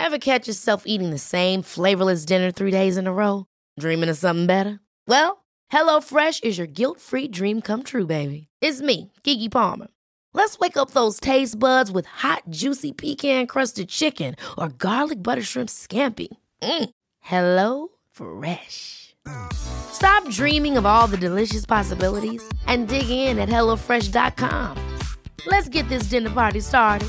Ever catch yourself eating the same flavorless dinner 3 days in a row? Dreaming of something better? Well, HelloFresh is your guilt-free dream come true, baby. It's me, Keke Palmer. Let's wake up those taste buds with hot, juicy pecan-crusted chicken or garlic butter shrimp scampi. Hello Fresh. Stop dreaming of all the delicious possibilities and dig in at HelloFresh.com. Let's get this dinner party started.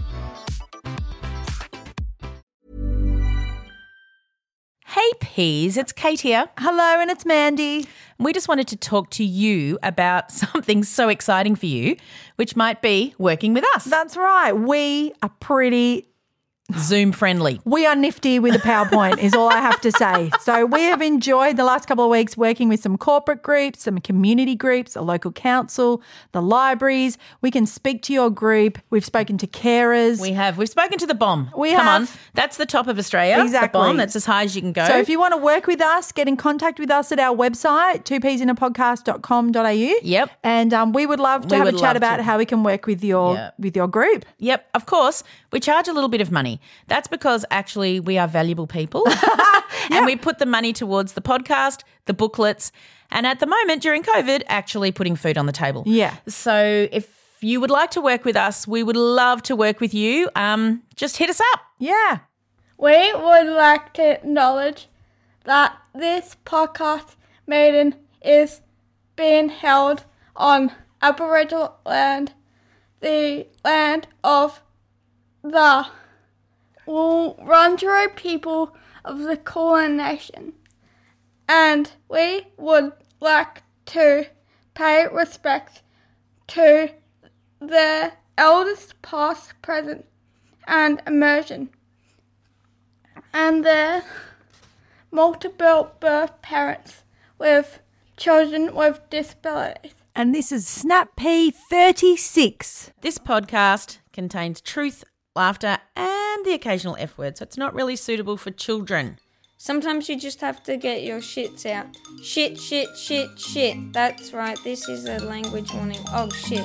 Hey Peas, it's Kate here. Hello, and it's Mandy. We just wanted to talk to you about something so exciting for you, which might be working with us. That's right. We are pretty... Zoom friendly. We are nifty with a PowerPoint is all I have to say. So we have enjoyed the last couple of weeks working with some corporate groups, some community groups, a local council, the libraries. We can speak to your group. We've spoken to carers. We've spoken to the bomb. Come on. That's the top of Australia. Exactly. The bomb. That's as high as you can go. So if you want to work with us, get in contact with us at our website, 2peasinapodcast.com.au. Yep. And we would love to have a chat about how we can work with your group. Yep. Of course, we charge a little bit of money. That's because actually we are valuable people and we put the money towards the podcast, the booklets, and at the moment during COVID, actually putting food on the table. Yeah. So if you would like to work with us, we would love to work with you. Just hit us up. Yeah. We would like to acknowledge that this podcast meeting is being held on Aboriginal land, the land of the Wurundjeri people of the Kulin Nation, and we would like to pay respect to the elders past, present and emerging, and their multiple birth parents with children with disabilities. And this is Snap P 36. This podcast contains truth, laughter and the occasional F word, so it's not really suitable for children. Sometimes you just have to get your shits out. Shit, shit, shit, shit. That's right, this is a language warning. Oh, shit.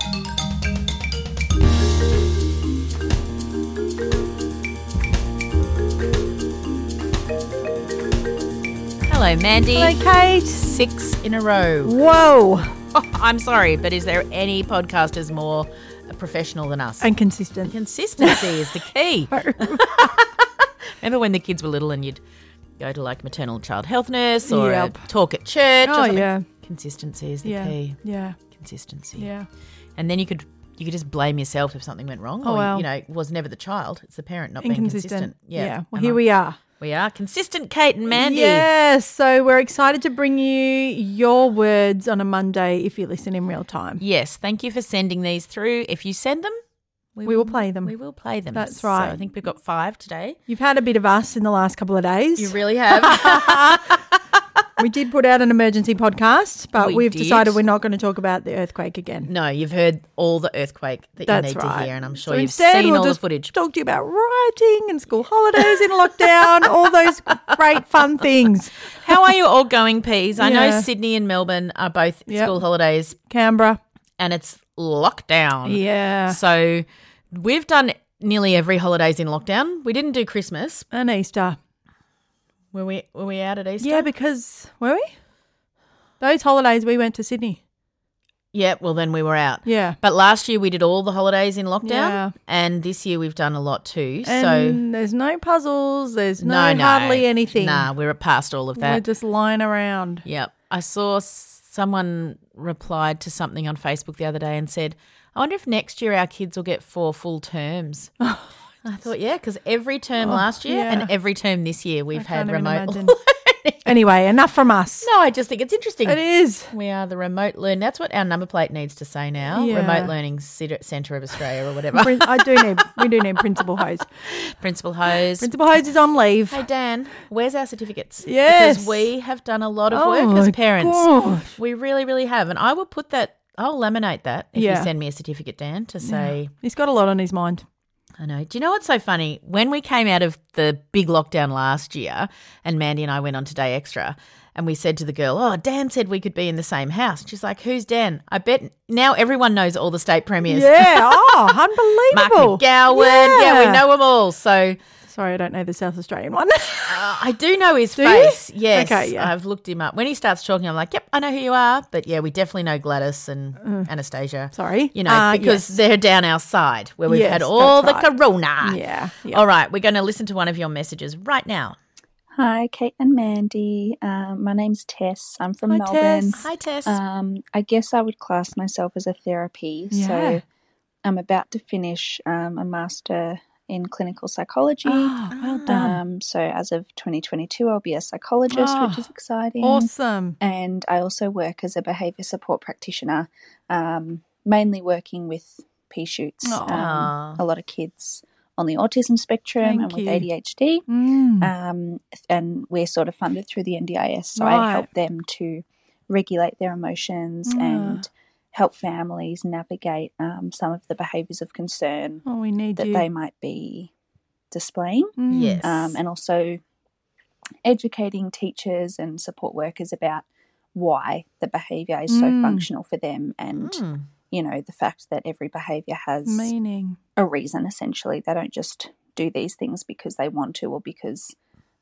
Hello, Mandy. Hello, Kate. 6 in a row. Whoa. Oh, I'm sorry, but is there any podcasters more professional than us? And consistent. Consistency is the key. Remember when the kids were little and you'd go to like maternal child health nurse or a talk at church or something? Yeah. Consistency is the key. Yeah. Consistency. Yeah. And then you could just blame yourself if something went wrong. Oh, well. It was never the child. It's the parent not being consistent. Yeah. Well, here we are. We are consistent, Kate and Mandy. Yes. So we're excited to bring you your words on a Monday if you listen in real time. Yes. Thank you for sending these through. If you send them, we will play them. We will play them. That's right. So I think we've got 5 today. You've had a bit of us in the last couple of days. You really have. We did put out an emergency podcast, but we've decided we're not going to talk about the earthquake again. No, you've heard all the earthquake that you need to hear, and I'm sure you've seen all the footage. Talk to you about writing and school holidays in lockdown, all those great fun things. How are you all going, Peas? I know Sydney and Melbourne are both school holidays. Canberra. And it's lockdown. Yeah. So we've done nearly every holidays in lockdown. We didn't do Christmas. And Easter. Were we out at Easter? Yeah, because were we? Those holidays we went to Sydney. Yeah, well then we were out. Yeah. But last year we did all the holidays in lockdown and this year we've done a lot too. And there's no puzzles, there's hardly anything. Nah, we're past all of that. We're just lying around. Yep. I saw someone replied to something on Facebook the other day and said, I wonder if next year our kids will get 4 full terms. I thought, because every term last year and every term this year we've had remote learning. Anyway, enough from us. No, I just think it's interesting. It is. We are the remote learn. That's what our number plate needs to say now. Yeah. Remote Learning Centre of Australia or whatever. We do need Principal Hose. Principal Hose. Principal Hose is on leave. Hey, Dan, where's our certificates? Yes. Because we have done a lot of work as parents. Gosh. We really, really have. And I will put that, I'll laminate that if you send me a certificate, Dan, to say. He's got a lot on his mind. I know. Do you know what's so funny? When we came out of the big lockdown last year and Mandy and I went on Today Extra and we said to the girl, Dan said we could be in the same house. And she's like, who's Dan? I bet now everyone knows all the state premiers. Yeah. Oh, unbelievable. Mark McGowan. Yeah, we know them all. So Sorry, I don't know the South Australian one. I do know his Do you? face. Yes. Okay, yeah. I've looked him up. When he starts talking, I'm like, yep, I know who you are. But yeah, we definitely know Gladys and Anastasia. Sorry. You know, because yes. they're down our side where we've Yes, had all the that's right. corona. Yeah. All right, we're going to listen to one of your messages right now. Hi, Kate and Mandy. My name's Tess. I'm from Hi, Melbourne. Tess. Hi, Tess. I guess I would class myself as a therapy. Yeah. So I'm about to finish a master in clinical psychology. Oh, well done. So as of 2022, I'll be a psychologist, which is exciting. Awesome. And I also work as a behaviour support practitioner, mainly working with pea shoots, Aw. a lot of kids on the autism spectrum Thank and with you. ADHD. And we're sort of funded through the NDIS, so Right. I help them to regulate their emotions and help families navigate some of the behaviours of concern Oh, we need that you. they might be displaying. Yes. And also educating teachers and support workers about why the behaviour is so functional for them and, you know, the fact that every behaviour has Meaning. a reason, essentially. They don't just do these things because they want to or because,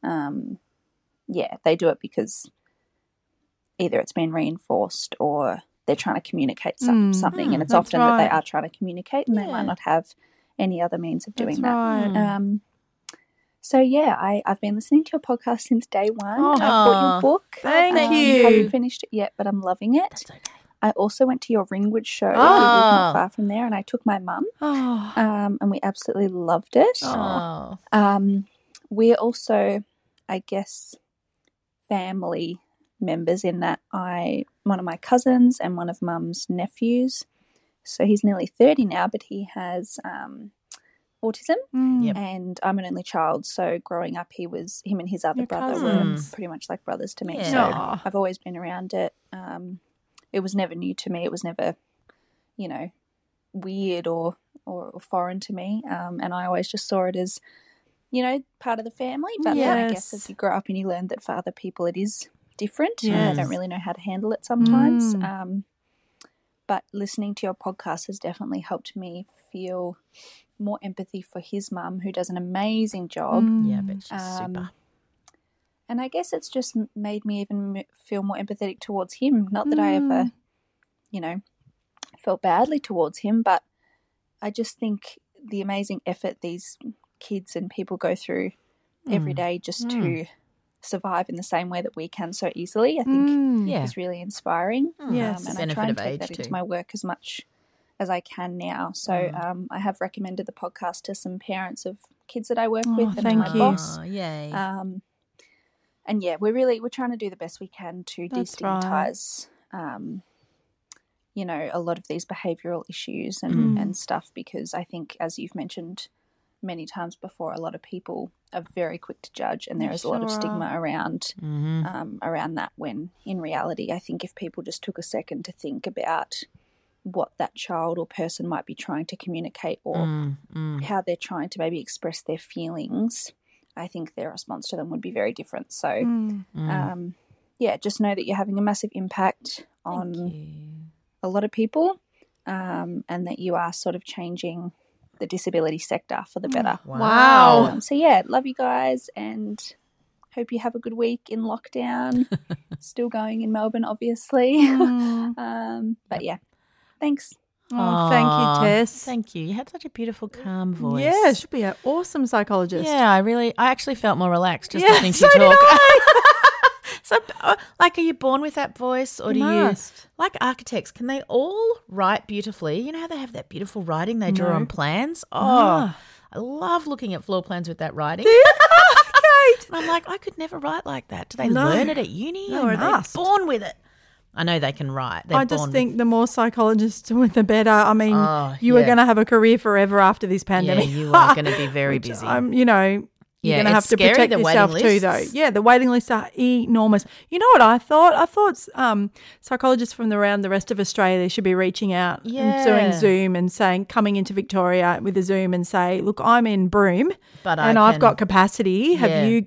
they do it because either it's been reinforced or they're trying to communicate something. And it's that's often that they right. are trying to communicate and they might not have any other means of doing That's that. right. I've been listening to your podcast since day one. Oh. I bought your book. Thank I you. haven't finished it yet, but I'm loving it. That's okay. I also went to your Ringwood show. We live Oh. not far from there, and I took my mum, Oh. and we absolutely loved it. Oh. We're also, I guess, family members in that one of my cousins and one of mum's nephews, so he's nearly 30 now, but he has autism, Yep. and I'm an only child, so growing up him and his other Your brother cousins. were pretty much like brothers to me. Yeah. So Aw. I've always been around it. It was never new to me. It was never, weird or foreign to me. And I always just saw it as, part of the family. But then I guess Yes. as you grow up and you learn that for other people it is different. Yes. And they don't really know how to handle it sometimes. But listening to your podcast has definitely helped me feel more empathy for his mum, who does an amazing job. Yeah, but she's super. And I guess it's just made me even feel more empathetic towards him. Not that I ever, felt badly towards him, but I just think the amazing effort these kids and people go through every day just to survive in the same way that we can so easily, I think Yeah. is really inspiring. Yes. And I Benefit try and of take age that into too. my work as much as I can now. So I have recommended the podcast to some parents of kids that I work with and thank my you. boss. Oh, yay. And yeah, we're trying to do the best we can to That's destigmatize, a lot of these behavioural issues and stuff, because I think, as you've mentioned many times before, a lot of people are very quick to judge, and there is a lot of sure stigma around that. When in reality, I think if people just took a second to think about what that child or person might be trying to communicate or how they're trying to maybe express their feelings, I think their response to them would be very different. So, just know that you're having a massive impact on a lot of people, and that you are sort of changing the disability sector for the better. Wow. Love you guys and hope you have a good week in lockdown. Still going in Melbourne, obviously. But yeah, thanks. Oh, thank you, Tess. Thank you. You had such a beautiful, calm voice. Yeah, she'll be an awesome psychologist. Yeah, I actually felt more relaxed just Yeah, listening to so you did talk. I. So, are you born with that voice, or do you, must. like architects, can they all write beautifully? You know how they have that beautiful writing they draw on plans? Oh, I love looking at floor plans with that writing. Kate. And I'm like, I could never write like that. Do they learn it at uni, They or are must. they born with it? I know they can write. They're I just born think the more psychologists with the better. I mean, Oh, you are yeah. going to have a career forever after this yeah, pandemic. you are going to be very busy. You're Yeah, going to have it's to scary, protect the yourself waiting too, though. lists. Yeah, the waiting lists are enormous. You know what I thought? I thought psychologists from around the rest of Australia should be reaching out and Yeah. doing Zoom and saying, coming into Victoria with a Zoom and say, look, I'm in Broome But and I I've can- got capacity. Yeah. Have you got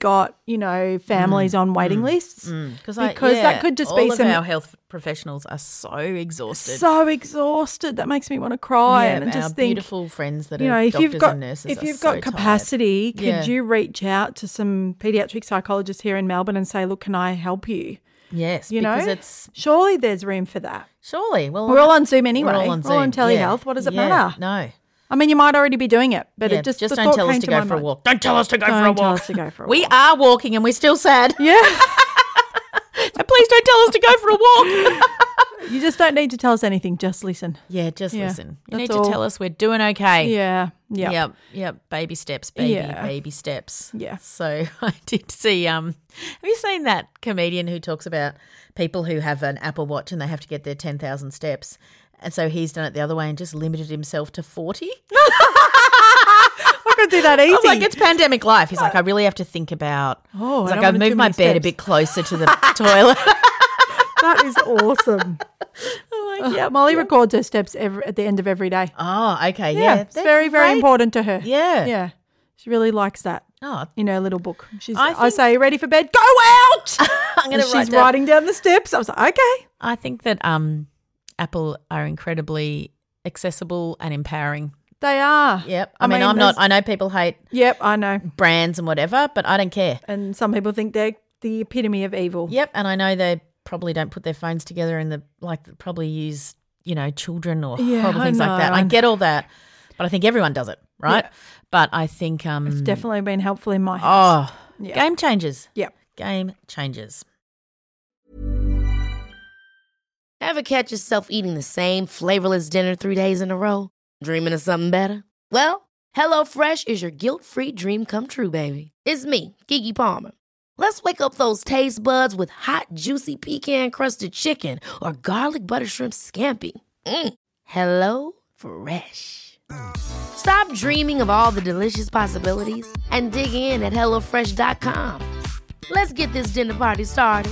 families on waiting lists Because that could just be all of our health professionals are so exhausted. So exhausted. That makes me want to cry and just our think, beautiful friends that are doctors and nurses if you've are got so capacity, tired. could you reach out to some paediatric psychologists here in Melbourne and say, look, can I help you? Yes, because it's surely there's room for that. Surely. Well, we're all on Zoom anyway. We're all on telehealth. What does it matter? No. I mean, you might already be doing it, but it just don't thought tell us came to go my for a mind. walk. Don't tell us to go for a Don't tell walk. us to go for a We walk. are walking and we're still sad. Yeah. So please don't tell us to go for a walk. You just don't need to tell us anything. Just listen. Yeah, just listen. You need that's all. to tell us we're doing okay. Yeah. Yeah. Yep. Baby steps, baby steps. Yeah. So I did see, have you seen that comedian who talks about people who have an Apple Watch and they have to get their 10,000 steps? And so he's done it the other way and just limited himself to 40. I could do that easy. I was like, it's pandemic life. He's like, I really have to think about. Oh, he's I like, don't I've want moved too my many bed a steps. bit closer to the toilet. That is awesome. I'm like, yep, Molly yep. records her steps at the end of every day. Oh, okay. Yeah. It's very, very important to her. Yeah. Yeah. She really likes that Oh, in her little book. I I say, ready for bed? Go out! I'm going to She's riding down the steps. I was like, okay. I think that Apple are incredibly accessible and empowering. They are. Yep. I mean, I'm not. I know people hate Yep, I know. brands and whatever, but I don't care. And some people think they're the epitome of evil. Yep. And I know they probably don't put their phones together in probably use, children or horrible I things like that. know. I get all that, but I think everyone does it, right? Yeah. But I think It's definitely been helpful in my house. Yeah. game changers. Yep. Game changers. Ever catch yourself eating the same flavorless dinner 3 days in a row? Dreaming of something better? Well, HelloFresh is your guilt-free dream come true, baby. It's me, Keke Palmer. Let's wake up those taste buds with hot, juicy pecan-crusted chicken or garlic butter shrimp scampi. Hello Fresh. Stop dreaming of all the delicious possibilities and dig in at HelloFresh.com. Let's get this dinner party started.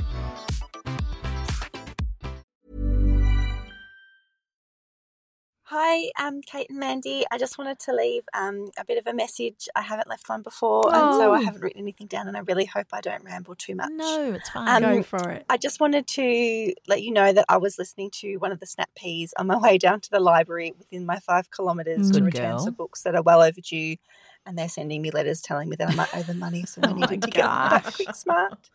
Hi, Kate and Mandy. I just wanted to leave a bit of a message. I haven't left one before, and so I haven't written anything down, and I really hope I don't ramble too much. No, it's fine. Go for it. I just wanted to let you know that I was listening to one of the Snap Peas on my way down to the library within my 5 kilometres to Good return girl. some books that are well overdue, and they're sending me letters telling me that I might owe them money, so I needed to get on that quick smart.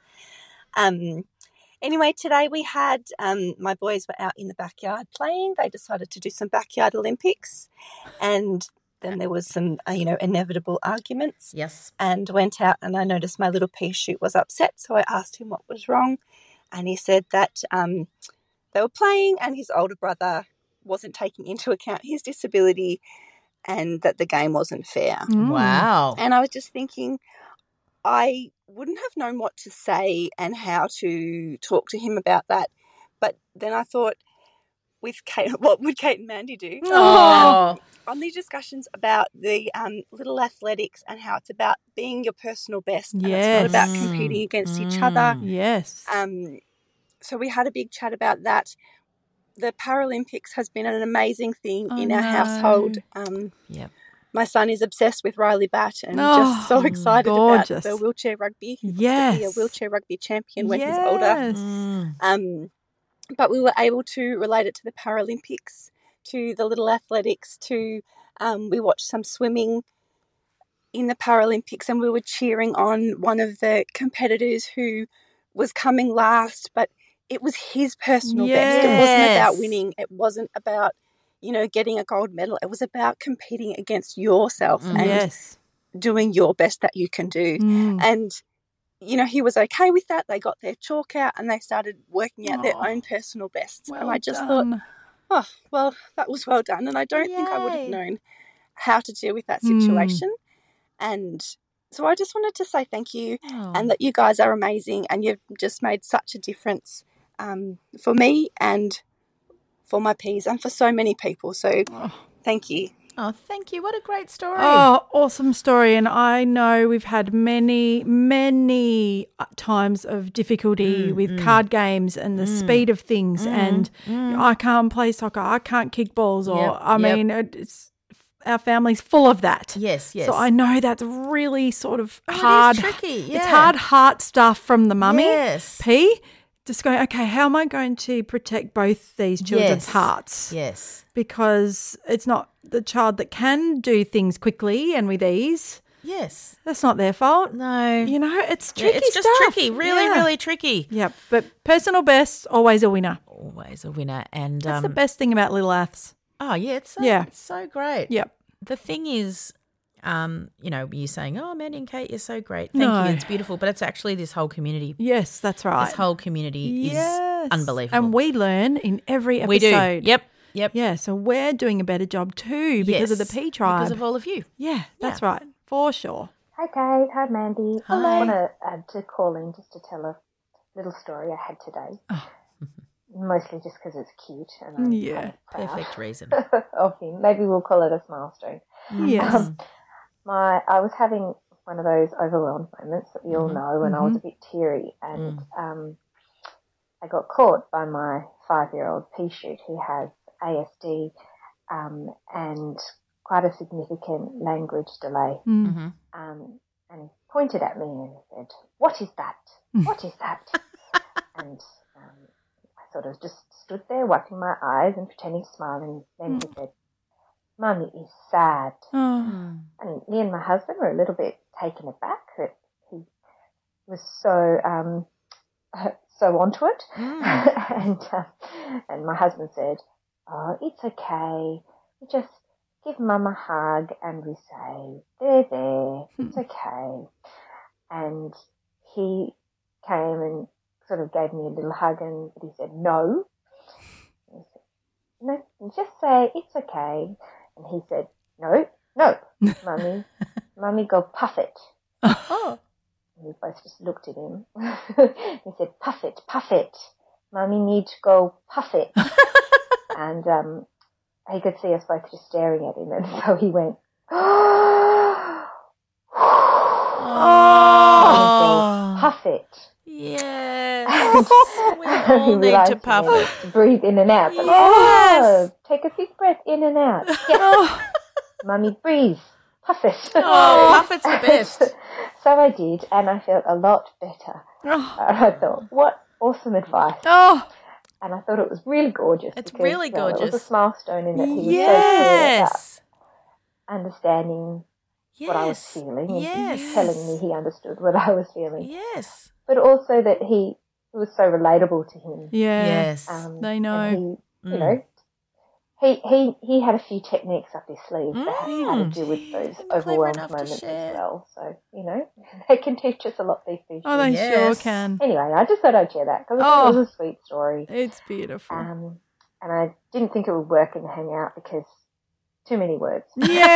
Anyway, today we had my boys were out in the backyard playing. They decided to do some backyard Olympics, and then there was some inevitable arguments. Yes. And went out, and I noticed my little pea shoot was upset, so I asked him what was wrong, and he said that they were playing and his older brother wasn't taking into account his disability and that the game wasn't fair. Wow. And I was just thinking, I wouldn't have known what to say and how to talk to him about that. But then I thought, with Kate, what would Kate and Mandy do? Oh. On these discussions about the little athletics and how it's about being your personal best. And it's not about competing against each other. Yes. So we had a big chat about that. The Paralympics has been an amazing thing in our household. Yep. My son is obsessed with Riley Batt and just so excited about the wheelchair rugby. He wants to be a wheelchair rugby champion when he's older. But we were able to relate it to the Paralympics, to the little athletics, to we watched some swimming in the Paralympics, and we were cheering on one of the competitors who was coming last, but it was his personal best. It wasn't about winning. It wasn't about getting a gold medal. It was about competing against yourself and doing your best that you can do. And, he was okay with that. They got their chalk out and they started working out their own personal bests. And I just thought, oh, well, that was well done. And I don't think I would have known how to deal with that situation. And so I just wanted to say thank you and that you guys are amazing and you've just made such a difference for me and for my peas and for so many people. So thank you. Oh, thank you. What a great story. Oh, awesome story. And I know we've had many, many times of difficulty with card games and the speed of things. And I can't play soccer. I can't kick balls. Or I mean, our family's full of that. Yes, yes. So I know that's really sort of hard. It is tricky, yeah. It's hard heart stuff from the mummy. Yes. P, just going, okay, how am I going to protect both these children's hearts? Yes. Because it's not the child that can do things quickly and with ease. Yes. That's not their fault. No. You know, it's tricky It's just stuff. tricky, really tricky. Yep. But personal best, always a winner. Always a winner. And That's the best thing about little Aths. Oh, yeah, it's so great. Yep. The thing is, you know, you're saying, oh, Mandy and Kate, you're so great. Thank No. you. It's beautiful. But it's actually this whole community. Yes, that's right. This whole community is unbelievable. And we learn in every episode. We do. Yep. Yeah, so we're doing a better job too because of the P Tribe. Because of all of you. Yeah, that's right. For sure. Hi, Kate. Hi, Mandy. Hi. I want to add to call in just to tell a little story I had today. Oh. Mostly just because it's cute and I'm kind of proud Perfect reason. of him. Maybe we'll call it a milestone. Yes. I was having one of those overwhelmed moments that we all know, and I was a bit teary, and I got caught by my 5-year-old P-shoot who has ASD and quite a significant language delay. Mm-hmm. And he pointed at me and said, "What is that? What is that?" And I sort of just stood there wiping my eyes and pretending to smile, and then he said, "Mummy is sad." Oh. And me and my husband were a little bit taken aback that he was so onto it. And my husband said, "Oh, it's okay. We just give Mum a hug and we say, there, it's okay." And he came and sort of gave me a little hug, and he said, "No." And he said, "No, just say, it's okay." And he said, "No, Mummy, go puff it." Oh. And we both just looked at him. He said, puff it. Mummy need to go puff it." And he could see us both just staring at him, and so he went, "Oh, puff it." Yes. We all need to puff it. Breathe in and out. But, Yes. take a deep breath in and out. Yes. Mummy, breathe. Puff it. Oh, puff it's the best. So I did, and I felt a lot better. And I thought, what awesome advice. Oh. And I thought it was really gorgeous. It's because, really It was gorgeous. a milestone in that he was Yes. so clear about understanding what I was Yes. feeling and Yes. telling me he understood what I was feeling. Yes. But also that it was so relatable to him. Yeah. Yes. They know. And he, you know, he had a few techniques up his sleeve for how to deal with those Clever overwhelmed enough to moments share. as well. So, you know, they can teach us a lot, these things. Oh, they Yes. sure can. Anyway, I just thought I'd share that because it was a sweet story. It's beautiful. And I didn't think it would work in the hangout because too many words.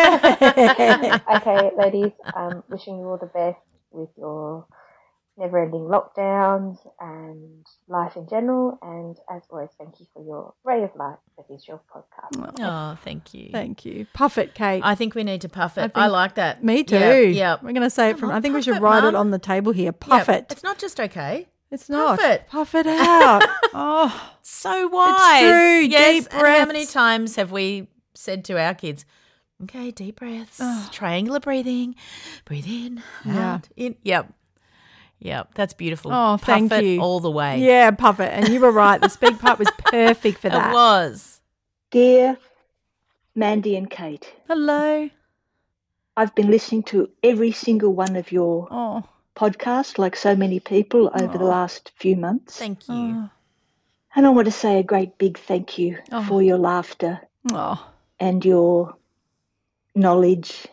Yeah. Okay, ladies, wishing you all the best with your never-ending lockdowns and life in general. And as always, thank you for your ray of light that is your podcast. Oh, thank you. Thank you. Puff it, Kate. I think we need to puff it. think- I like that. Me too. Yeah. We're going to say it from, I think we Puff should it, write Mum. it on the table here. Puff it. It's not just okay. It's not. Puff it. Puff it out. Oh, So wise. true. Yes. Deep And how many breaths. times have we said to our kids, okay, deep breaths, triangular breathing, breathe in, Yeah. out, in. Yep. That's beautiful. Oh, Puff thank it you. all the way. yeah, puff it. And you were right. The speak part was perfect for that. It was. Dear Mandy and Kate, Hello. I've been listening to every single one of your Oh, podcasts, like so many people, over the last few months. Thank you. And I want to say a great big thank you for your laughter oh. and your knowledge.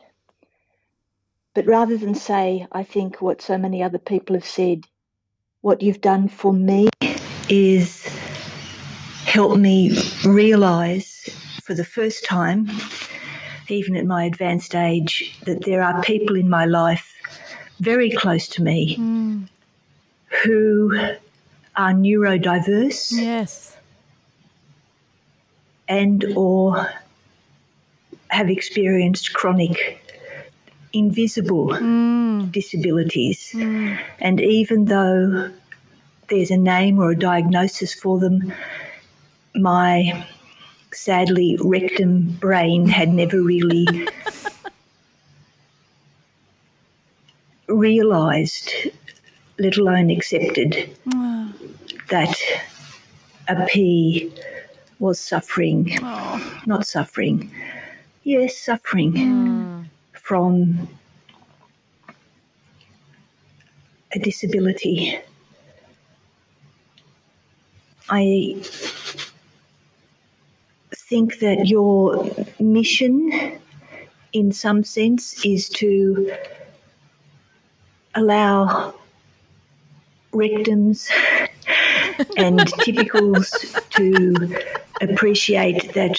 But rather than say, I think, what so many other people have said, what you've done for me is help me realise for the first time, even at my advanced age, that there are people in my life very close to me who are neurodiverse Yes. and or have experienced chronic invisible disabilities. And even though there's a name or a diagnosis for them, my sadly, rectum brain had never really realised, let alone accepted, that a pea was suffering, not suffering, yes, suffering from a disability. I think that your mission, in some sense, is to allow rectums and typicals to appreciate that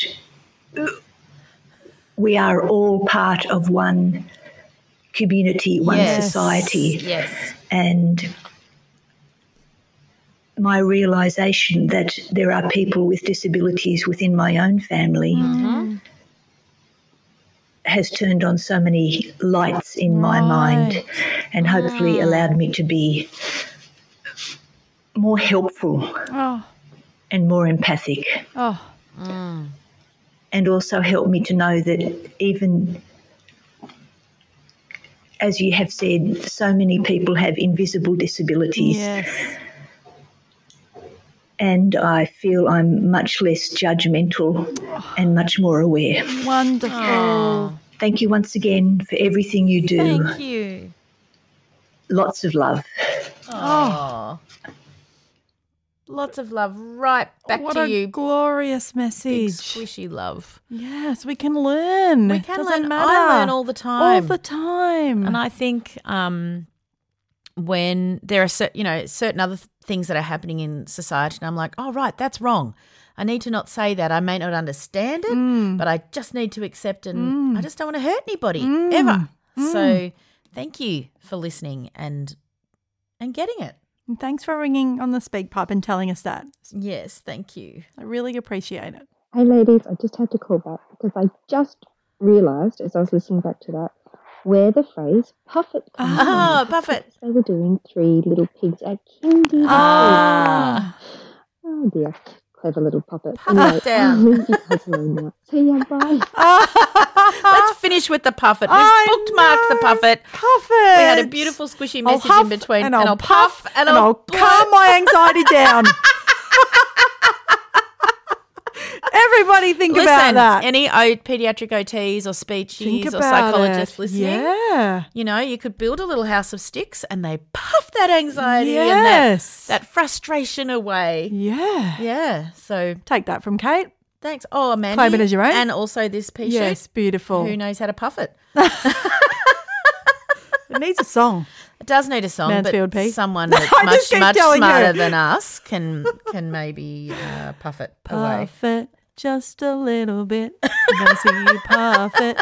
we are all part of one community, one society. Yes. And my realisation that there are people with disabilities within my own family has turned on so many lights in my mind and hopefully allowed me to be more helpful and more empathic. And also helped me to know that even, as you have said, so many people have invisible disabilities. Yes. And I feel I'm much less judgmental and much more aware. Wonderful. Thank you once again for everything you do. Thank you. Lots of love. Lots of love right back What to a you. glorious Big message. squishy love. Yes, we can learn. We can Doesn't learn. matter. I learn all the time. All the time. And I think when there are certain other things that are happening in society, and I'm like, oh, right, that's wrong. I need to not say that. I may not understand it, but I just need to accept and I just don't want to hurt anybody ever. So thank you for listening and getting it. And thanks for ringing on the speak pipe and telling us that. Yes, thank you. I really appreciate it. Hey ladies, I just had to call back because I just realised as I was listening back to that where the phrase puffet comes from. Oh, puffet. They were doing Three Little Pigs at Kindy. Oh dear. Clever little puppet. Puffet down. I'll leave you guys alone now. See ya, bye. Let's finish with the puffet. We've bookmarked the puffet. Puffet. We had a beautiful squishy message in between. And I'll puff and I'll calm my anxiety down. Everybody think about that. Any pediatric OTs or speechies or psychologists listening, you could build a little house of sticks and they puff that anxiety and that frustration away. Yeah. Yeah. So take that from Kate. Thanks. Oh, Amanda. Claim it as your own. And also this pea shoot. Yes, beautiful. Who knows how to puff it? It needs a song. It does need a song, Mansfield but Pea. someone that's much smarter than us can maybe puff it away. Puff it just a little bit. I'm going to see you puff it.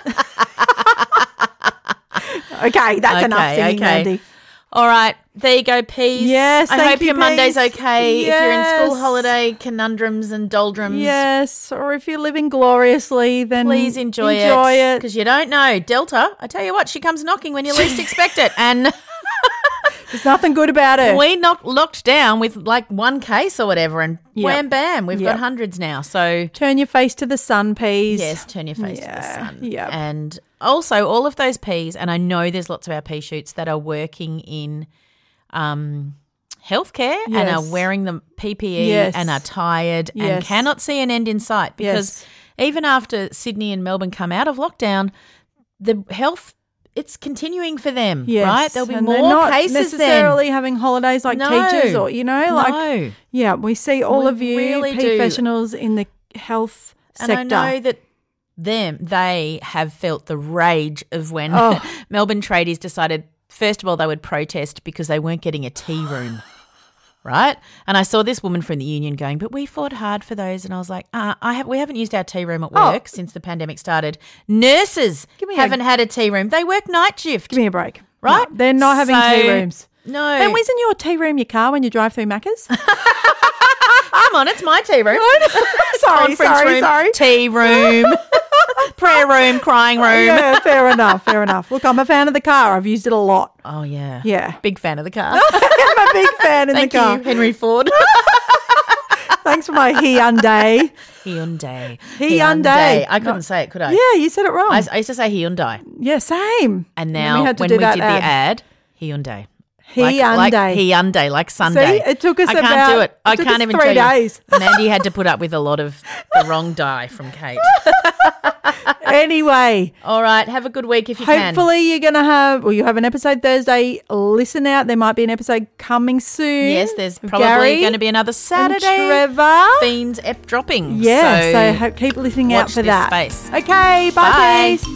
Okay, that's enough singing, Mandy. All right, there you go, peas. Yes, I hope your Monday's okay. Yes. If you're in school holiday conundrums and doldrums. Yes, or if you're living gloriously, then please enjoy it. Because you don't know. Delta, I tell you what, she comes knocking when you least expect it. And there's nothing good about it. We locked down with like one case or whatever and wham, bam, we've got hundreds now. So turn your face to the sun, peas. Yes, turn your face to the sun. Yeah. And also all of those peas, and I know there's lots of our pea shoots that are working in healthcare and are wearing the PPE and are tired and cannot see an end in sight because even after Sydney and Melbourne come out of lockdown, the health it's continuing for them, right? There'll be more cases then. Necessarily having holidays like teachers or, we see all of you really professionals in the health sector. And I know that they have felt the rage of when Melbourne tradies decided, first of all, they would protest because they weren't getting a tea room. Right? And I saw this woman from the union going, but we fought hard for those. And I was like, we haven't used our tea room at work since the pandemic started. Nurses haven't had a tea room. They work night shift. Give me a break. Right? No, they're not having tea rooms. No. And isn't your tea room your car when you drive through Macca's? Come on, it's my tea room. Sorry. Tea room. Prayer room, crying room. Yeah, fair enough. Look, I'm a fan of the car. I've used it a lot. Oh, yeah. Yeah. Big fan of the car. I'm a big fan in the car. Thank you, Henry Ford. Thanks for my Hyundai. Hyundai. I couldn't say it, could I? Yeah, you said it wrong. I used to say Hyundai. Yeah, same. And now when we did the ad, Hyundai. Hyundai. Like Hyundai, like Sunday. See, it took us I can't do it. I can't even 3 days. Mandy had to put up with a lot of the wrong die from Kate. Anyway. All right. Have a good week if you can. Hopefully you're going to have, you have an episode Thursday. Listen out. There might be an episode coming soon. Yes, there's probably going to be another Saturday. And Trevor. Beans ep dropping. Yeah, so keep listening out for that. Space. Okay, bye. Peace.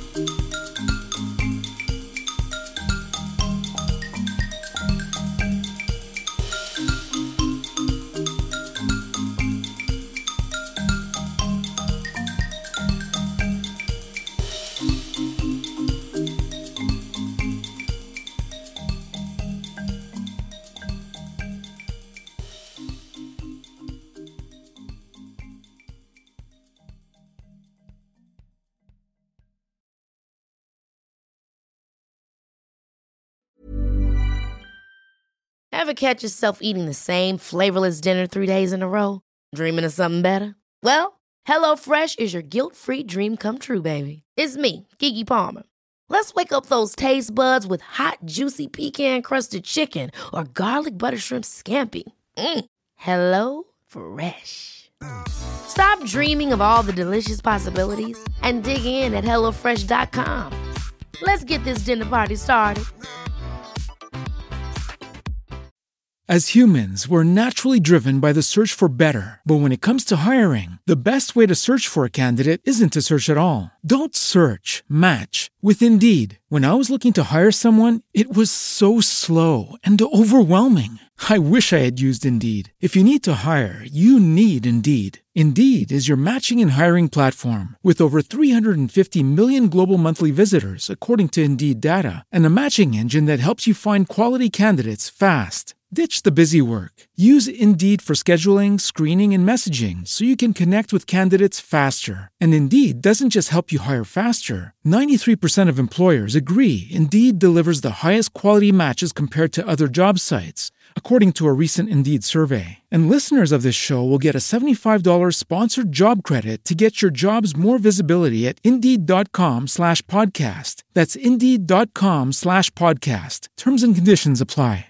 Ever catch yourself eating the same flavorless dinner 3 days in a row? Dreaming of something better? Well, HelloFresh is your guilt-free dream come true, baby. It's me, Keke Palmer. Let's wake up those taste buds with hot, juicy pecan-crusted chicken or garlic butter shrimp scampi. Hello Fresh. Stop dreaming of all the delicious possibilities and dig in at HelloFresh.com. Let's get this dinner party started. As humans, we're naturally driven by the search for better. But when it comes to hiring, the best way to search for a candidate isn't to search at all. Don't search, match with Indeed. When I was looking to hire someone, it was so slow and overwhelming. I wish I had used Indeed. If you need to hire, you need Indeed. Indeed is your matching and hiring platform with over 350 million global monthly visitors, according to Indeed data, and a matching engine that helps you find quality candidates fast. Ditch the busy work. Use Indeed for scheduling, screening, and messaging so you can connect with candidates faster. And Indeed doesn't just help you hire faster. 93% of employers agree Indeed delivers the highest quality matches compared to other job sites, according to a recent Indeed survey. And listeners of this show will get a $75 sponsored job credit to get your jobs more visibility at Indeed.com/podcast. That's Indeed.com/podcast. Terms and conditions apply.